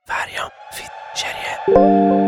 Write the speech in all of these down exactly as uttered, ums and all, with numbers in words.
فریام فیت شریه.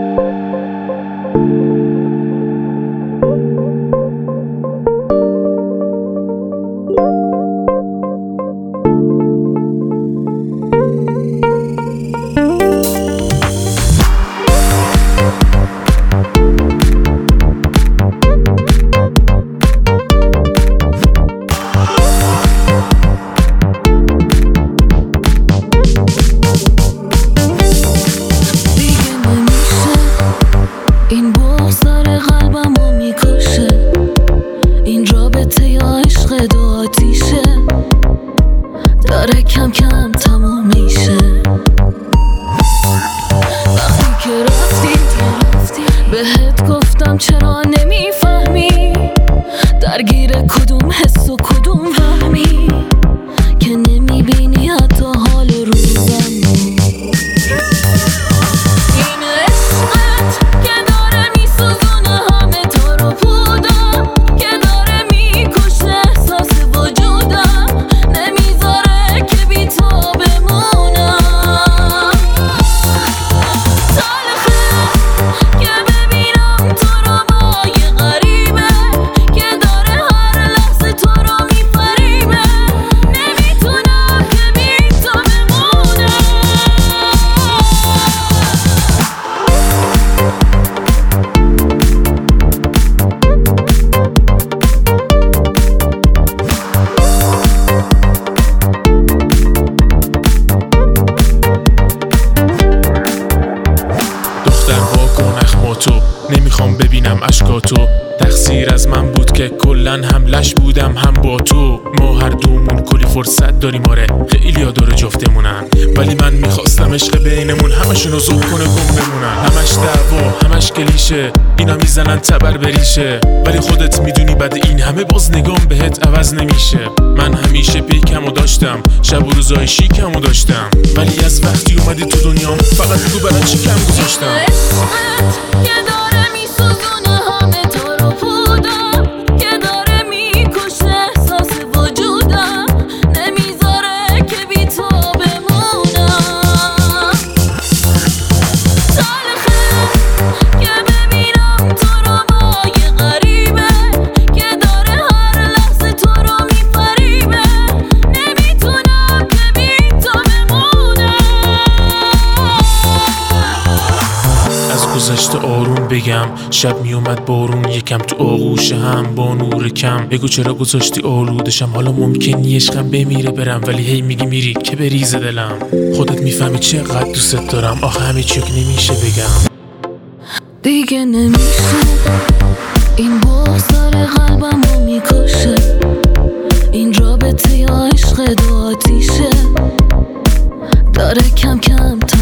این بغض داره قلبمو میکشه، این رابطه یا عشق دو آتیشه، داره کم کم تموم میشه. وقتی که رفتی بهت گفتم چرا نمیفهمی، درگیر کدوم حس و کدوم وهمی، که نمیبینی حتی حال روزم. تو نمیخوام ببینم اشکاتو، تقصیر از من بود که کلن هم لش بودم هم با تو. ما هر دومون کلی فرصت داریم، آره خیلی ها داره جفتمونن، ولی من میخواستم عشق بینمون همشونو زود کنه گم بمونن. همش دعوا همش کلیشه، اینا میزنن تبر بریشه، ولی خودت میدونی بعد این همه باز نگام بهت عوض نمیشه. من همیشه پیکمو داشتم، شب و روزای شیکمو داشتم، ولی از وقتی اومدی تو دنیام فقط بگو برای چی کم گذاشتم. که داره میسوزونه همه تو رو بودم، که داره میکشه احساس وجودم، نمیذاره که بی تو بمونم. تلخه که ببینم تو رو با یه غریبه، که داره هر لحظه تو رو میفریبه، نمیتونم که بی تو بمونم. از گذشته آروم بگم، شب میومد بارون یکم تو آغوش هم با نور کم، بگو چرا گذاشتی آلودشم، حالا ممکنی عشقم بمیره برم، ولی هی میگی میری که بریزه دلم. خودت میفهمی چقدر دوست دارم، آخه همه چیک نمیشه بگم. دیگه نمیشه، این بغض داره قلبمو میکشه، این رابطه یا عشق دو آتیشه، داره کم کم